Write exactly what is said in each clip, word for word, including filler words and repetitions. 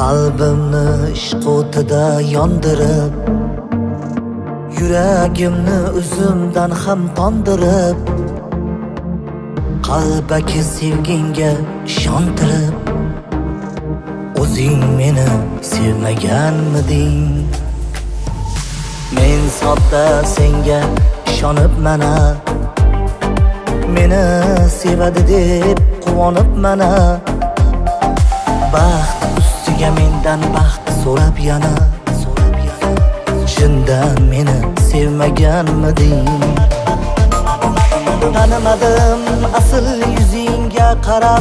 Qalbimni ishq o'tida yondirib, yuragimni o'zimdan ham tondirib, qalbaki sevginga ishontirib, o'zing meni sevmaganmiding? Men sodda senga ishonib mana, meni sevadi deb quvonib mana, baxt ustiga mendan baxt so'rab yana, chindan meni sevmaganmiding? Tanimadim asl yuzingga qarab,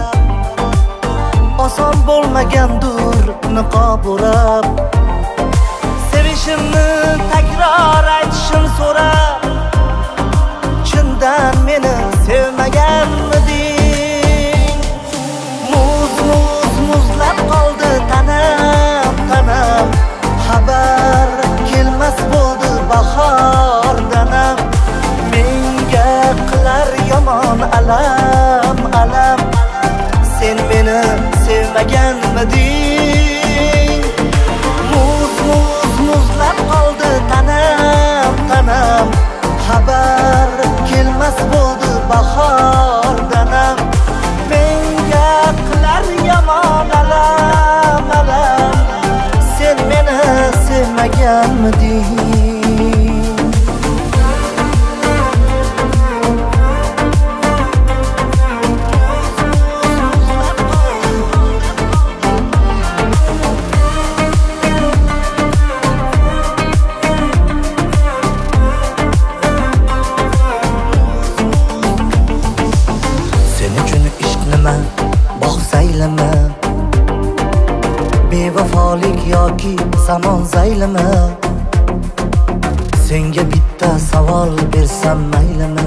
oson bo'lmagandur niqob o'rab, sevishimni takror aytishim so'rab, chindan meni sevmaganmiding? Muz muz muzlab qoldi tanam tanam, xabar kelmas bo'ldi bahordanam, menga qilar yomon alam alam, sen meni sevmaganmiding? Muz muz muzlab qoldi tanam tanam, xabar kelmas bo'ldi bahordanam, menga qilar yomon alam alam, sen meni sevmaganmiding? Saylama, bevafolik yoki zamon zaylama, senga bitta savol bersam maylimi?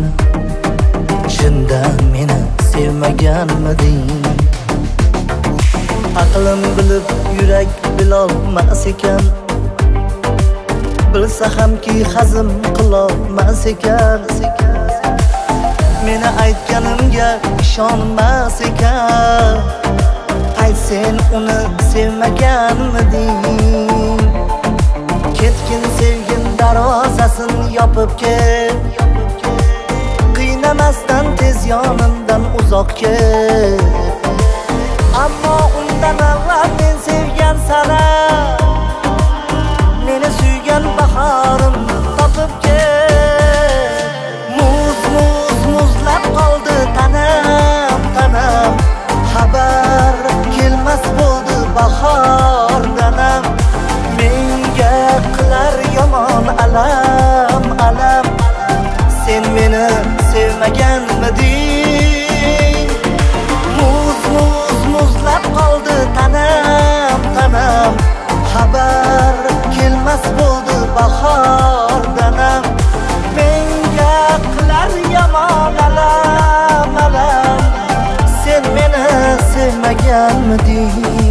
Chindan meni sevmaganmiding? Aqlim bilib yurak bilolmas ekan, bilsa hamki hazm qilolmas ekan, meni aytganimga ishonmas ekan, ay sen uni sevmaganmiding? Ketgin sevgin darvozasin yopib ket, qiynamasdan tez yonimdan uzoq ket, ammo undan avval men sevgan sana, meni suygan bahorim topib ket. Muz muz muzlab qoldi tanam tanam, xabar kelmas bo'ldi bahordanam, menga qilar yomon alam alam, sen meni sevmaganmiding? Muz muz muzlab qoldi tanam tanam, xabar kelmas bo'ldi bahordanam, menga qilar yomon alam alam, sen meni sevmaganmiding?